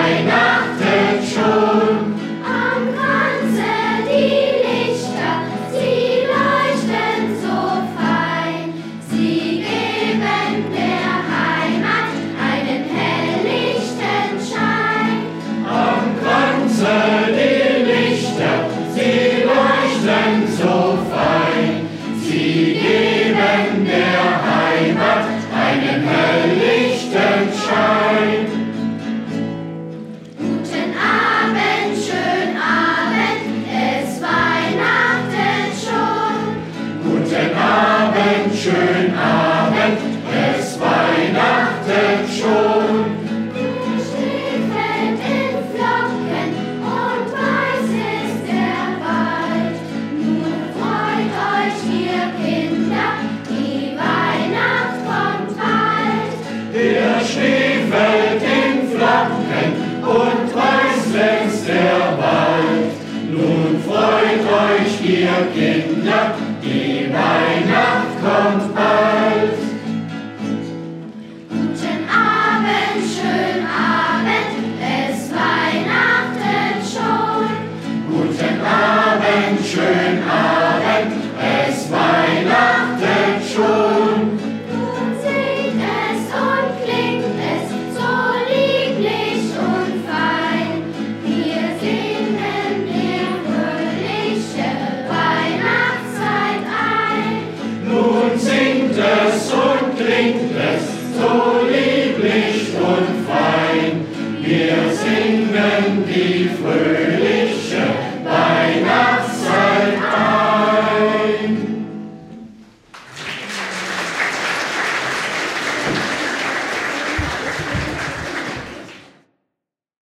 weihnachtet schon. Am Kranze die Lichter, sie leuchten so fein. Sie geben der Heimat einen helllichten Schein. Am Kranze die Lichter, sie leuchten so fein. Sie geben der Heimat einen helllichten Schein. Guten Abend, schönen Abend, es weihnachtet schon. Guten Abend, schönen Abend, es weihnachtet schon. Der Schnee fällt in Flocken und weiß ist der Wald. Nun freut euch, ihr Kinder, die Weihnacht kommt bald. Der Schnee fällt in Flocken und weiß wächst der Wald. Nun freut euch, ihr Kinder, die Weihnacht kommt bald. Guten Abend, schönen Abend, es weihnachtet schon. Guten Abend, schönen Abend, es weihnachtet schon. Nun singt es und klingt es so lieblich und fein. Wir singen dir fröhliche Weihnachtszeit ein. Nun singt es und klingt es so lieblich und fein. Wir singen die fröhliche